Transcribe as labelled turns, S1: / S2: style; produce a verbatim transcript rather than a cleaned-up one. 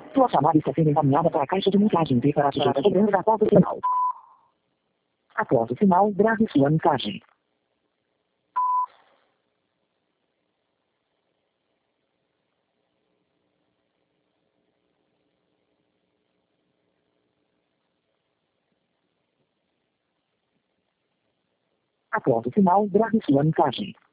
S1: Sua chamada está sendo encaminhada para a caixa de mensagem e para a sujeita cobrando após o sinal. Após o sinal, grave sua mensagem. Após o sinal, grave sua mensagem.